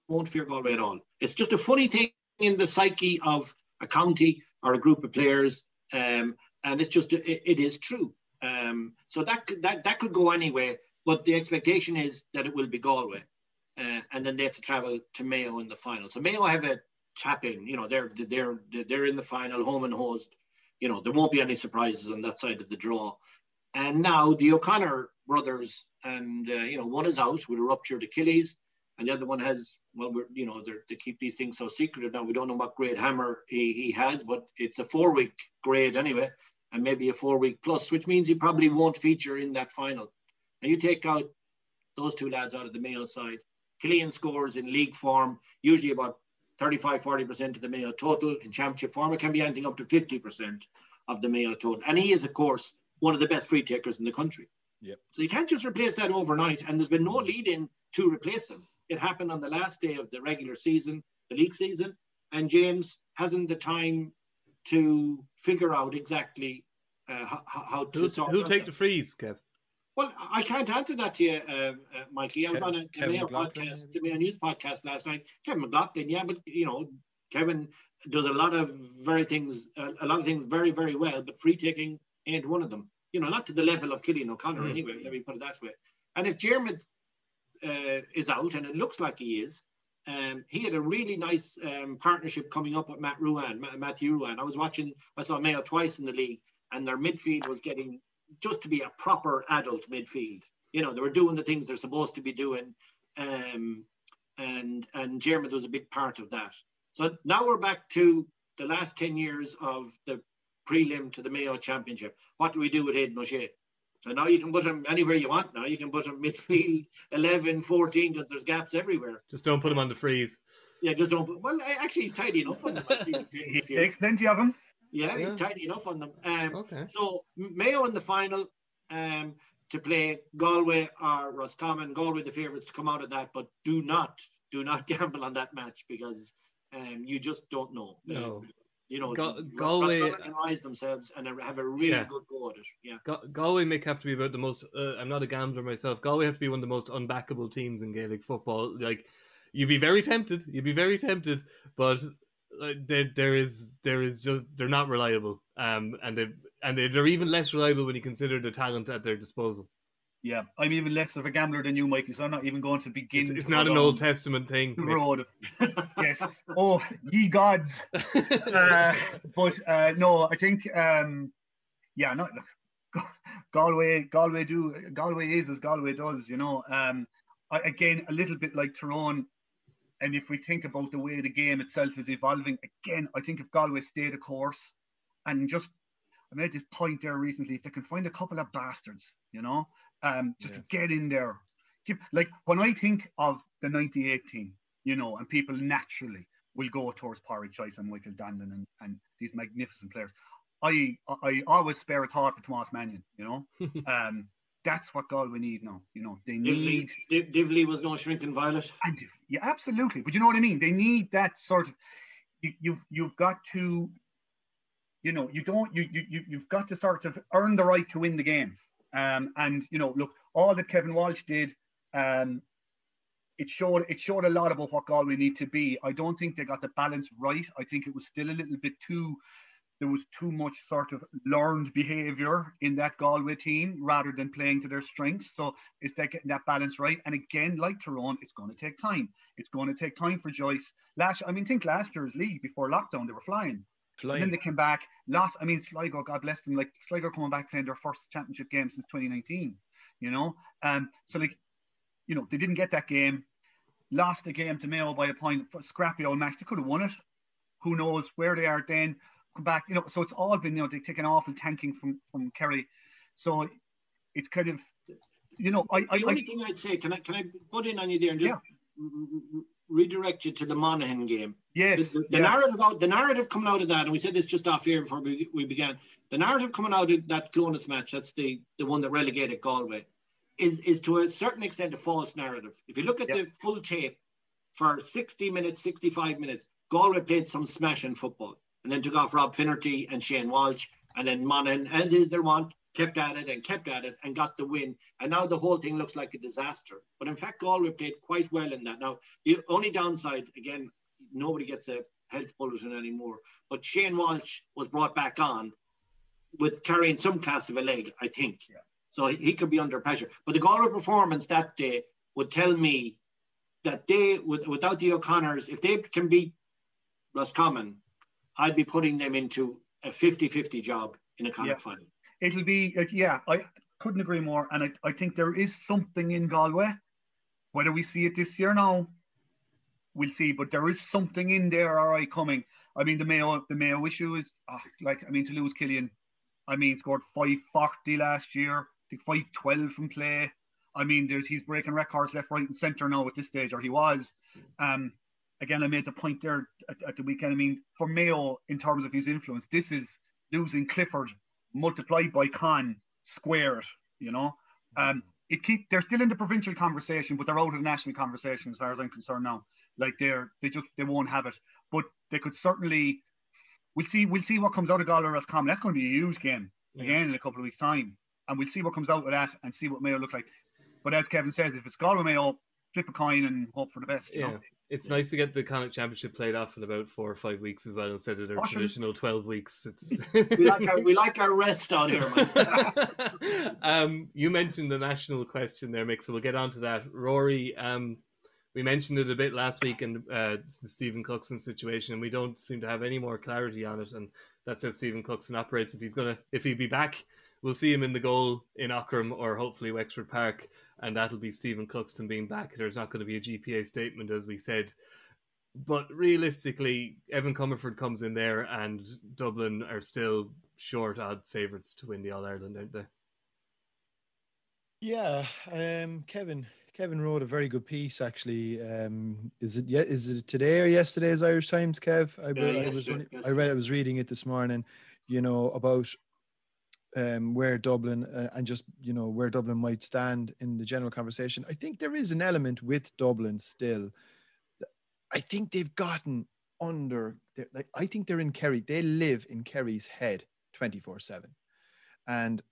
won't fear Galway at all. It's just a funny thing in the psyche of a county or a group of players, and it's just it is true. So that could go anyway, but the expectation is that it will be Galway, and then they have to travel to Mayo in the final. So Mayo have a tap in. You know, they're in the final, home and host. You know, there won't be any surprises on that side of the draw. And now the O'Connor brothers, and one is out with a ruptured Achilles, and the other one has, well, they keep these things so secretive now. We don't know what grade hammer he has, but it's a 4-week grade anyway, and maybe a 4-week plus, which means he probably won't feature in that final. And you take out those two lads out of the Mayo side. Killian scores in league form, usually about 35-40% of the Mayo total. In championship form, it can be anything up to 50% of the Mayo total. And he is, of course, one of the best free takers in the country. Yep. So you can't just replace that overnight, and there's been no lead-in to replace him. It happened on the last day of the regular season, the league season, and James hasn't the time to figure out exactly how to sort Who'll take the freeze, Kev? Well, I can't answer that to you, Mikey. I was on the Mayo podcast, the Mayo News podcast last night. Kevin McLaughlin, yeah, but Kevin does a lot of things very, very well, but free taking ain't one of them. Not to the level of Killian O'Connor anyway. Let me put it that way. And if Jermid is out, and it looks like he is, he had a really nice partnership coming up with Matthew Ruan. I saw Mayo twice in the league, and their midfield was getting just to be a proper adult midfield. They were doing the things they're supposed to be doing, and Jermid was a big part of that. So now we're back to the last 10 years of the prelim to the Mayo Championship. What do we do with Aidan O'Shea? So now you can put him anywhere you want. Now you can put him midfield, 11, 14, because there's gaps everywhere. Just don't put him on the freeze. Yeah, just don't. Well, actually, he's tidy enough on them. He takes plenty of them. Yeah, he's tidy enough on them. Okay. So Mayo in the final to play Galway or Roscommon. Galway the favourites to come out of that, but do not gamble on that match, because you just don't know. No. Galway can rise themselves and have a really good go at it. Yeah. Galway may have to be about the most. I'm not a gambler myself. Galway have to be one of the most unbackable teams in Gaelic football. Like, you'd be very tempted, but there is just, they're not reliable. And they're even less reliable when you consider the talent at their disposal. Yeah, I'm even less of a gambler than you, Mikey, so I'm not even going to begin. It's not an Old Testament thing. The road of, yes. Oh, ye gods. But no, I think, Galway is as Galway does, again, a little bit like Tyrone. And if we think about the way the game itself is evolving, again, I think if Galway stay the course, and just, I made this point there recently, if they can find a couple of bastards, to get in there. Like, when I think of the 98 team, and people naturally will go towards Pádraig Joyce and Michael Danlin and these magnificent players, I always spare a thought for Tomás Mannion, that's what Galway need now. They need... Divley was no shrinking violet. Yeah, absolutely. But you know what I mean? They need that sort of... You've got to... you've got to sort of earn the right to win the game. Look, all that Kevin Walsh did, it showed a lot about what Galway need to be. I don't think they got the balance right. I think it was still a little bit there was too much sort of learned behaviour in that Galway team rather than playing to their strengths. So it's that getting that balance right. And again, like Tyrone, it's going to take time. It's going to take time for Joyce. Think last year's league before lockdown, they were flying. And then they came back, Sligo, God bless them, like Sligo coming back playing their first championship game since 2019, they didn't get that game, lost the game to Mayo by a point, scrappy old match. They could have won it. Who knows where they are then, come back, so it's all been, they take an awful tanking from Kerry. So it's kind of, the only thing I'd say, can I butt in on you there and just redirect you to the Monaghan game? Yes. The narrative coming out of that, and we said this just off here before we began, the narrative coming out of that Clones match, that's the one that relegated Galway, is to a certain extent a false narrative. If you look at the full tape, for 60 minutes, 65 minutes, Galway played some smashing football and then took off Rob Finnerty and Shane Walsh, and then Monaghan, as is their want, kept at it and got the win. And now the whole thing looks like a disaster. But in fact, Galway played quite well in that. Now, the only downside, again, nobody gets a health bulletin anymore, but Shane Walsh was brought back on with carrying some class of a leg, I think. Yeah. So he could be under pressure. But the Galway performance that day would tell me that they, without the O'Connors, if they can beat Roscommon, I'd be putting them into a 50-50 job in a Connacht final. It'll be, I couldn't agree more. And I think there is something in Galway. Whether we see it this year now, we'll see. But there is something in there, all right, coming. I mean, the Mayo issue is, to lose Killian, scored 540 last year, I think 512 from play. He's breaking records left, right, and centre now at this stage, or he was. Again, I made the point there at the weekend. For Mayo, in terms of his influence, this is losing Clifford multiplied by Con squared, they're still in the provincial conversation, but they're out of the national conversation as far as I'm concerned now. Like they won't have it. But they could certainly, we'll see what comes out of Galway Roscommon. That's going to be a huge game again in a couple of weeks' time. And we'll see what comes out of that and see what Mayo look like. But as Kevin says, if it's Galway Mayo, flip a coin and hope for the best. You know? It's nice to get the Connacht Championship played off in about 4 or 5 weeks as well, instead of their traditional 12 weeks. We like our rest out here, man. You mentioned the national question there, Mick, so we'll get on to that. Rory, we mentioned it a bit last week in the Stephen Cluxton situation, and we don't seem to have any more clarity on it, and that's how Stephen Cluxton operates. If he'd be back, we'll see him in the goal in Ockram or hopefully Wexford Park, and that'll be Stephen Cluxton being back. There's not going to be a GPA statement, as we said. But realistically, Evan Comerford comes in there, and Dublin are still short odd favourites to win the All-Ireland, aren't they? Yeah, Kevin wrote a very good piece, actually. Is it today or yesterday's Irish Times, Kev? I was reading it this morning, about where Dublin and just where Dublin might stand in the general conversation. I think there is an element with Dublin still. I think they've gotten under. I think they're in Kerry. They live in Kerry's head 24/7, and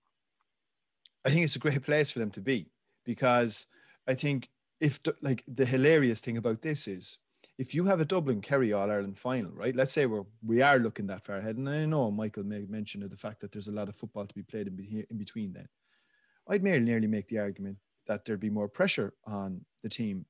I think it's a great place for them to be, because I think the hilarious thing about this is, if you have a Dublin Kerry All-Ireland final, right? Let's say we are looking that far ahead. And I know Michael made mention of the fact that there's a lot of football to be played in between then. I'd nearly make the argument that there'd be more pressure on the team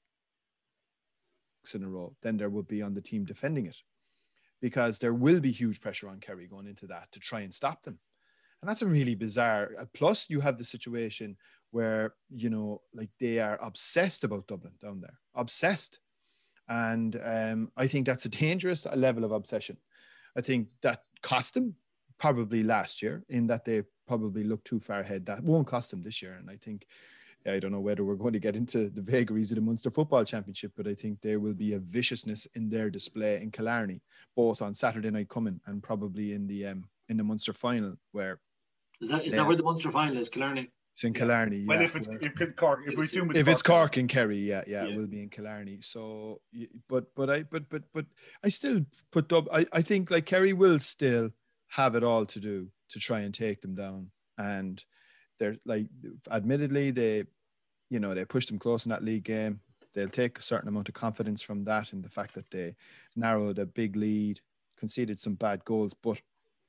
in a row than there would be on the team defending it, because there will be huge pressure on Kerry going into that to try and stop them. And that's a really bizarre. Plus, you have the situation where, they are obsessed about Dublin down there. Obsessed. And I think that's a dangerous level of obsession. I think that cost them probably last year, in that they probably looked too far ahead. That won't cost them this year. And I don't know whether we're going to get into the vagaries of the Munster Football Championship, but I think there will be a viciousness in their display in Killarney, both on Saturday night coming and probably in the Munster final, where is that where the Munster final is, Killarney? It's in Killarney. Well, if it's Cork, if we assume it's Cork and Kerry, it will be in Killarney. So, but I still put I think Kerry will still have it all to do to try and take them down, and they're admittedly they pushed them close in that league game. They'll take a certain amount of confidence from that, and the fact that they narrowed a big lead, conceded some bad goals, but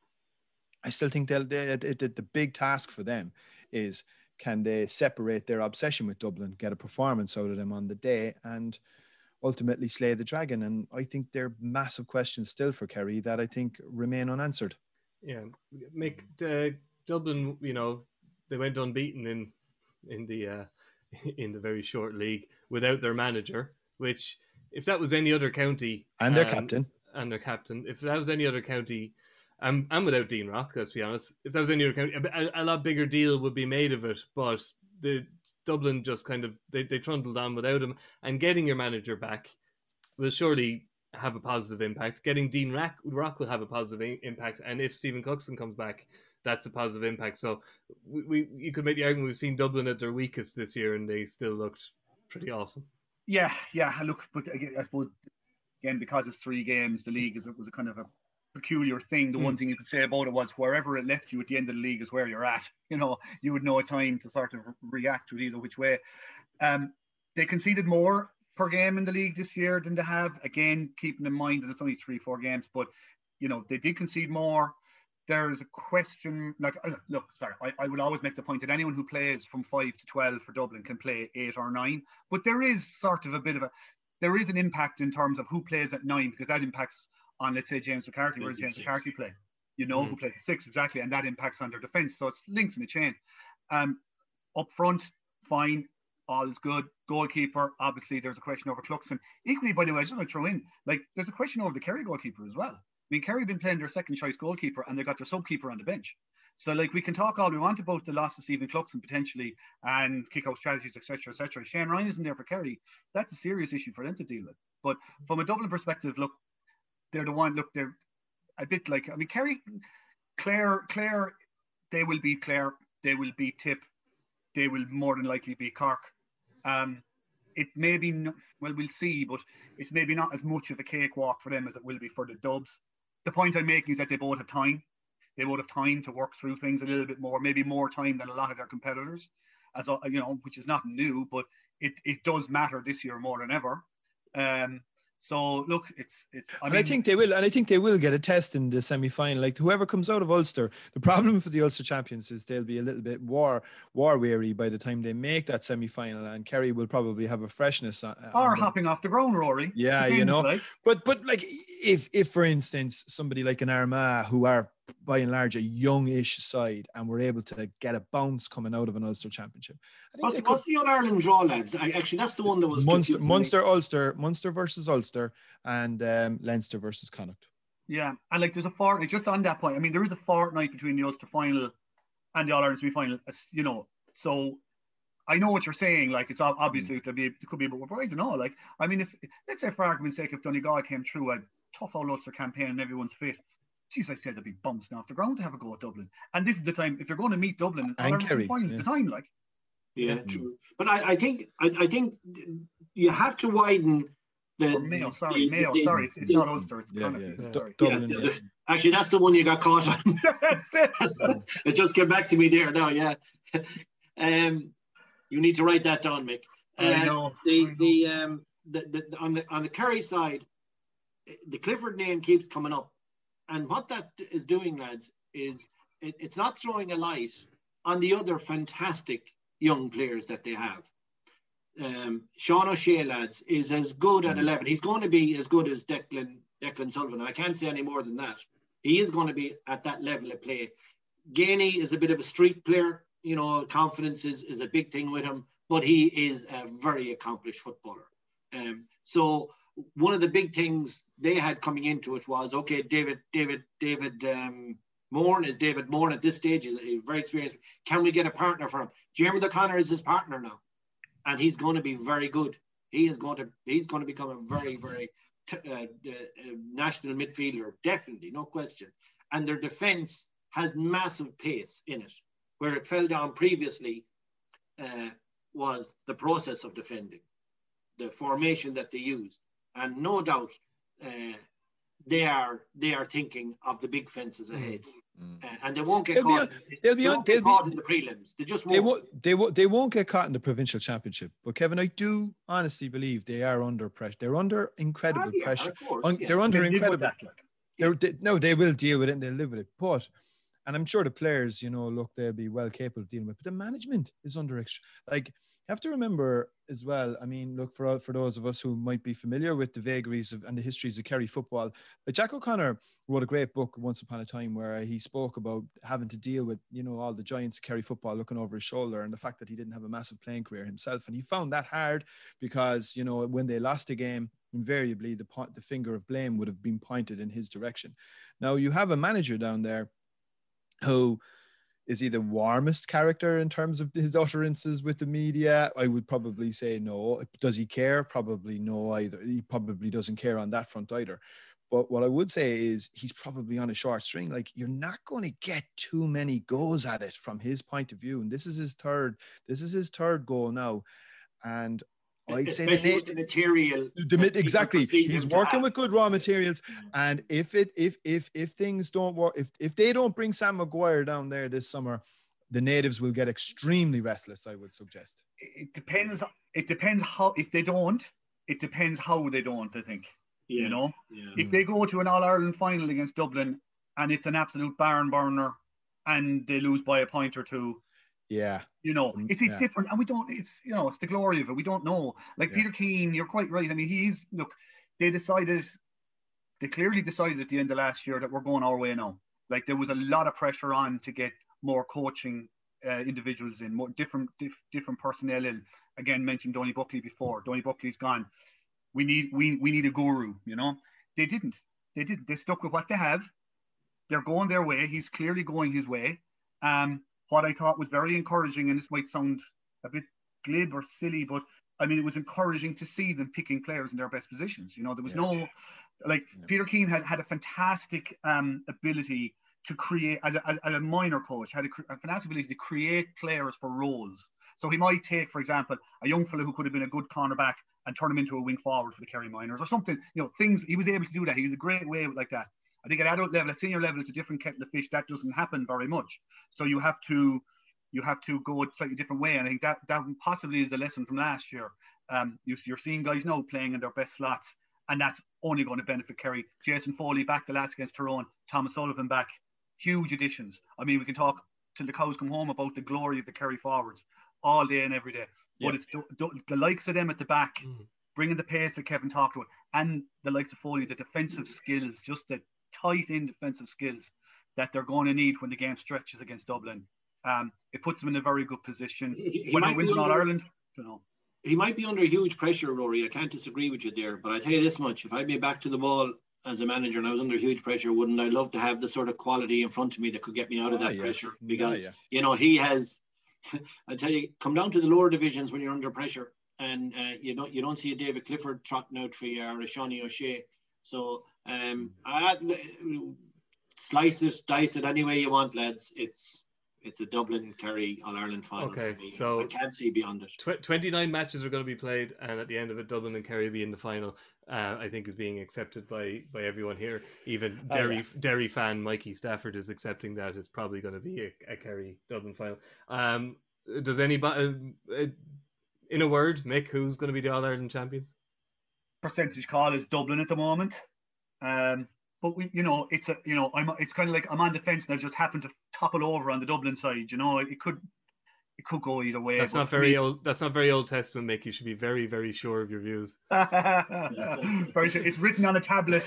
I still think the big task for them is, can they separate their obsession with Dublin, get a performance out of them on the day, and ultimately slay the dragon? And I think there are massive questions still for Kerry that I think remain unanswered. Yeah, Mick, Dublin, they went unbeaten in the very short league without their manager, which, if that was any other county, and their captain, if that was any other county, and without Dean Rock, let's be honest, if that was any other county, a lot bigger deal would be made of it. But the Dublin just kind of they trundled on without him, and getting your manager back will surely have a positive impact. Getting Dean Rock will have a positive impact, and if Stephen Cluxton comes back, that's a positive impact. So you could make the argument we've seen Dublin at their weakest this year, and they still looked pretty awesome. Yeah. Look, but I suppose again, because it's 3 games, the league was a kind of a peculiar thing. The one thing you could say about it was wherever it left you at the end of the league is where you're at. You know, you would know a time to sort of react to it either which way. They conceded more per game in the league this year than they have. Again, keeping in mind that it's only 3-4 games, but you know, they did concede more. There's a question, like, look, sorry, I would always make the point that anyone who plays from 5 to 12 for Dublin can play 8 or 9, but there is sort of there is an impact in terms of who plays at 9, because that impacts on, let's say, James McCarthy, where does James McCarthy play? You know, who plays 6, exactly, and that impacts on their defence, so it's links in the chain. Up front, fine, all is good. Goalkeeper, obviously, there's a question over Cluxton. Equally, by the way, I just want to throw in, like, there's a question over the Kerry goalkeeper as well. I mean, Kerry have been playing their second choice goalkeeper and they got their sub keeper on the bench. So, like, we can talk all we want about the loss of Stephen Cluxton potentially and kick out strategies, etc., etc. Shane Ryan isn't there for Kerry. That's a serious issue for them to deal with. But from a Dublin perspective, look, they're the one. Look, they're a bit like, I mean, Kerry, Clare, they will beat Clare. They will beat Tip. They will more than likely beat Cork. It may be, well, we'll see, but it's maybe not as much of a cakewalk for them as it will be for the Dubs. The point I'm making is that they both have time. They both have time to work through things a little bit more, maybe more time than a lot of their competitors, as you know, which is not new, but it does matter this year more than ever. So look, I think they will, and I think they will get a test in the semi-final. Like, whoever comes out of Ulster, the problem for the Ulster champions is they'll be a little bit war weary by the time they make that semi-final, and Kerry will probably have a freshness or hopping off the ground, Rory. Yeah, depends, you know, like. but like if for instance somebody like an Armagh, who are by and large a youngish side, and were able to get a bounce coming out of an Ulster championship. I think what's the All-Ireland draw, lads? Actually, that's the one that was Munster versus Ulster, and Leinster versus Connacht. Yeah, and like there's a fortnight, just on that point, I mean, there is a fortnight between the Ulster final and the All-Ireland semi-final, you know, so I know what you're saying, like, it's obviously it could be, but I don't know, like, I mean, if, let's say for argument's sake, if Donegal came through a tough old Ulster campaign and everyone's fit, geez, I said they'd be bouncing off the ground to have a go at Dublin. And this is the time, if you're going to meet Dublin, and Kerry, it's the time, like. Yeah, true. But I think you have to widen the Mayo. Sorry, it's not Ulster. It's Connacht. Actually, that's the one you got caught on. It just came back to me there now. Yeah. You need to write that down, Mick. I know. On the Kerry side, the Clifford name keeps coming up. And what that is doing, lads, is it's not throwing a light on the other fantastic young players that they have. Sean O'Shea, lads, is as good at 11. He's going to be as good as Declan Sullivan. I can't say any more than that. He is going to be at that level of play. Gainey is a bit of a street player. You know, confidence is a big thing with him, but he is a very accomplished footballer. So one of the big things they had coming into it was, okay, David Moore is David Moore at this stage. He's very experienced. Can we get a partner for him? Jeremy O'Connor is his partner now, and he's going to be very good. He's going to become a very, very national midfielder, definitely, no question. And their defence has massive pace in it. Where it fell down previously was the process of defending, the formation that they used. And no doubt they are thinking of the big fences ahead, and they won't get caught. They'll be caught in the prelims. They just won't. They won't get caught in the provincial championship. But Kevin, I do honestly believe they are under pressure. They're under incredible pressure. They're under incredible. They will deal with it and they'll live with it. But, and I'm sure the players, you know, look, they'll be well capable of dealing with it. But the management is under extra. Like, you have to remember as well, I mean, look, for those of us who might be familiar with the vagaries and the histories of Kerry football, like Jack O'Connor wrote a great book once upon a time where he spoke about having to deal with, you know, all the giants of Kerry football looking over his shoulder and the fact that he didn't have a massive playing career himself. And he found that hard because, you know, when they lost a game, invariably the finger of blame would have been pointed in his direction. Now, you have a manager down there who is he the warmest character in terms of his utterances with the media? I would probably say no. Does he care? Probably no either. He probably doesn't care on that front either. But what I would say is he's probably on a short string. Like, you're not going to get too many goes at it from his point of view. And this is his third goal now. And I'd say especially with the material. Exactly. He's working with good raw materials. And if things don't work, if they don't bring Sam Maguire down there this summer, the natives will get extremely restless, I would suggest. It depends how, if they don't, it depends how they don't, I think. Yeah. You know? Yeah. If they go to an All-Ireland final against Dublin and it's an absolute barn burner and they lose by a point or two, yeah, you know, it's different, and we don't. It's, you know, it's the glory of it. We don't know. Like Peter Keane, you're quite right. I mean, they clearly decided at the end of last year that we're going our way now. Like, there was a lot of pressure on to get more coaching individuals in, more different personnel in. Again, mentioned Donny Buckley before. Donny Buckley's gone. We need a guru. You know, they didn't. They stuck with what they have. They're going their way. He's clearly going his way. What I thought was very encouraging, and this might sound a bit glib or silly, but I mean, it was encouraging to see them picking players in their best positions. You know, there was Peter Keane had a fantastic ability to create, as a minor coach, had a fantastic ability to create players for roles. So he might take, for example, a young fellow who could have been a good cornerback and turn him into a wing forward for the Kerry Miners or something. You know, things, he was able to do that. He was a great way like that. I think at adult level, at senior level, it's a different kettle of fish. That doesn't happen very much. So you have to go a slightly different way. And I think that possibly is a lesson from last year. You're seeing guys now playing in their best slots, and that's only going to benefit Kerry. Jason Foley back the last against Tyrone. Thomas Sullivan back. Huge additions. I mean, we can talk till the cows come home about the glory of the Kerry forwards all day and every day. But it's the likes of them at the back, bringing the pace that Kevin talked about, and the likes of Foley, the defensive skills, just the tight-in defensive skills that they're going to need when the game stretches against Dublin. It puts them in a very good position. When they win All-Ireland, you know. He might be under huge pressure, Rory. I can't disagree with you there. But I tell you this much, if I'd be back to the ball as a manager and I was under huge pressure, wouldn't I love to have the sort of quality in front of me that could get me out of that pressure? Because, you know, he has, I tell you, come down to the lower divisions when you're under pressure, and you don't see a David Clifford trotting out for you or a Shawnee O'Shea. So slice it, dice it any way you want, lads. It's a Dublin Kerry All-Ireland final. Okay, for me. so I can't see beyond it. 29 matches are going to be played, and at the end of it, Dublin and Kerry will be in the final. I think is being accepted by everyone here. Even Derry fan Mikey Stafford is accepting that it's probably going to be a Kerry Dublin final. Does anybody, in a word, Mick, who's going to be the All-Ireland champions? Percentage call is Dublin at the moment. But it's kind of like I'm on the fence and I just happen to topple over on the Dublin side. You know, it could go either way. That's not very old. That's not very Old Testament, Mick. You should be very, very sure of your views. Very sure. It's written on a tablet.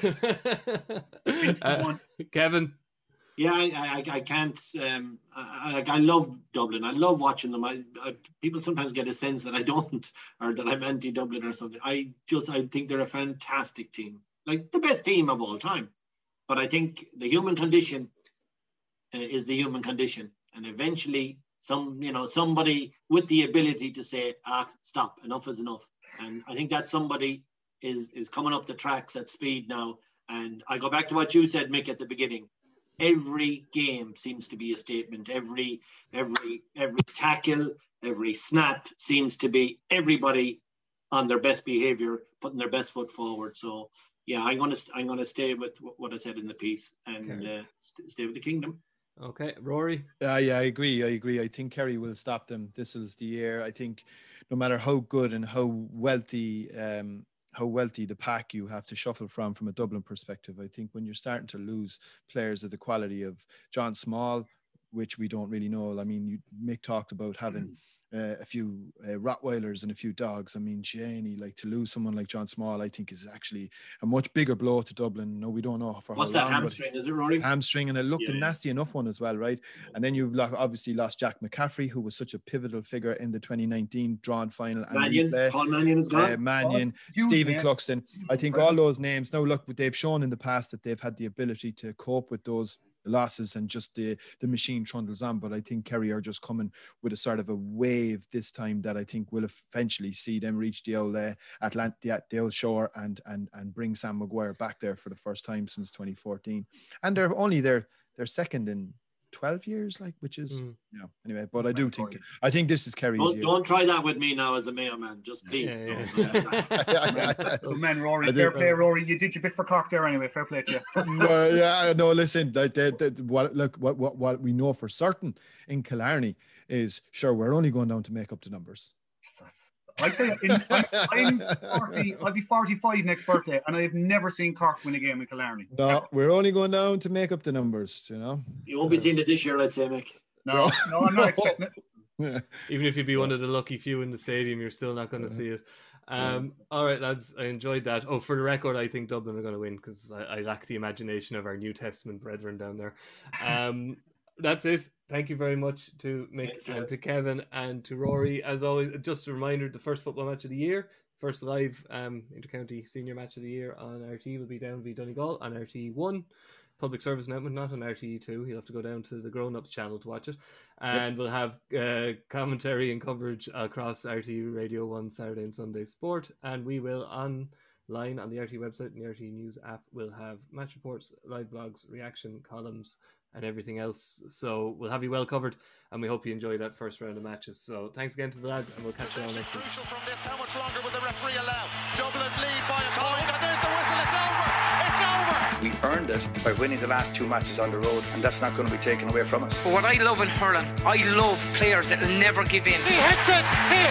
Kevin. Yeah, I can't. I love Dublin. I love watching them. People sometimes get a sense that I don't, or that I'm anti-Dublin or something. I think they're a fantastic team, like the best team of all time. But I think the human condition is the human condition, and eventually, somebody with the ability to say, stop, enough is enough. And I think that somebody is coming up the tracks at speed now. And I go back to what you said, Mick, at the beginning. Every game seems to be a statement. Every tackle, every snap seems to be everybody on their best behavior, putting their best foot forward. So yeah, I'm gonna stay with what I said in the piece and stay with the Kingdom. Okay, Rory. Yeah, I agree. I think Kerry will stop them. This is the year. I think no matter how good and how wealthy the pack you have to shuffle from a Dublin perspective, I think when you're starting to lose players of the quality of John Small, which we don't really know. I mean, Mick talked about having a few Rottweilers and a few dogs. I mean, Janie, to lose someone like John Small, I think is actually a much bigger blow to Dublin. No, we don't know for what's how long. What's that hamstring? Is it, Rory? Hamstring, and it looked a nasty enough one as well, right? And then you've obviously lost Jack McCaffrey, who was such a pivotal figure in the 2019 drawn final. Paul Mannion is gone. Mannion, Stephen Cluxton. I think all those names. Now, look, they've shown in the past that they've had the ability to cope with those losses and just the machine trundles on. But I think Kerry are just coming with a sort of a wave this time that I think will eventually see them reach the old the old shore and bring Sam Maguire back there for the first time since 2014. And they're only they're second in 12 years, like, which is anyway. But I think this is Kerry's year. Don't try that with me now as a Mayo man, just please. Good man, Rory. Fair play, Rory. You did your bit for Cork there anyway. Fair play to you. No, listen. What we know for certain in Killarney is, sure, we're only going down to make up the numbers. I tell you, I'm 40. I'll be 45 next birthday, and I have never seen Cork win a game in Killarney. No, we're only going down to make up the numbers. You know, you won't be seeing it this year, I'd say, Mick. No, I'm not expecting it. Even if you'd be one of the lucky few in the stadium, you're still not going to see it. All right, lads, I enjoyed that. Oh, for the record, I think Dublin are going to win because I lack the imagination of our New Testament brethren down there. That's it. Thank you very much to Mick and to Kevin and to Rory. As always, just a reminder, the first football match of the year, first live inter-county senior match of the year on RT will be Down v Donegal on RT1. Public service announcement, not on RTE2. You'll have to go down to the grown-ups channel to watch it. And we'll have commentary and coverage across RT Radio 1 Saturday and Sunday Sport. And we will online on the RT website and the RT News app, we'll have match reports, live blogs, reaction columns, and everything else. So we'll have you well covered, and we hope you enjoy that first round of matches. So thanks again to the lads, and we'll catch you all next week. Crucial from this. How much longer will the referee allow? Dublin lead by a point, and there's the whistle. It's over. It's over. We earned it by winning the last 2 matches on the road, and that's not going to be taken away from us. But what I love in hurling, I love players that will never give in. He hits it. He